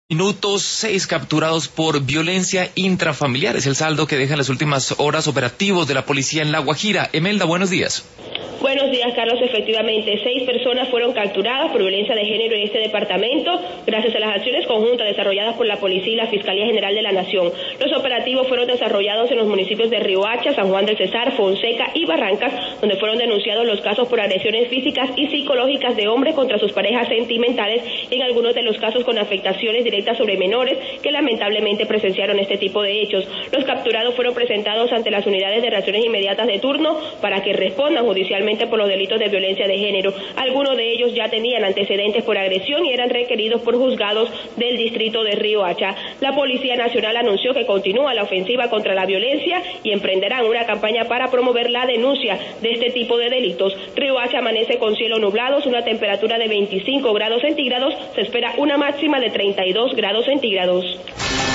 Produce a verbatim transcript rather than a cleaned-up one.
Minutos, seis capturados por violencia intrafamiliar. Es el saldo que dejan las últimas horas operativos de la policía en La Guajira. Emelda, buenos días. Buenos días, Carlos. Efectivamente, seis personas fueron capturadas por violencia de género en este departamento, gracias a las acciones conjuntas desarrolladas por la Policía y la Fiscalía General de la Nación. Los operativos fueron desarrollados en los municipios de Riohacha, San Juan del Cesar, Fonseca y Barrancas, donde fueron denunciados los casos por agresiones físicas y psicológicas de hombres contra sus parejas sentimentales, en algunos de los casos con afectaciones directas sobre menores que lamentablemente presenciaron este tipo de hechos. Los capturados fueron presentados ante las unidades de reacciones inmediatas de turno para que respondan judicialmente por los delitos de violencia de género. Algunos de ellos ya tenían antecedentes por agresión y eran requeridos por juzgados del distrito de Riohacha. La Policía Nacional anunció que continúa la ofensiva contra la violencia y emprenderán una campaña para promover la denuncia de este tipo de delitos. Riohacha amanece con cielo nublados, una temperatura de veinticinco grados centígrados, se espera una máxima de treinta y dos grados centígrados.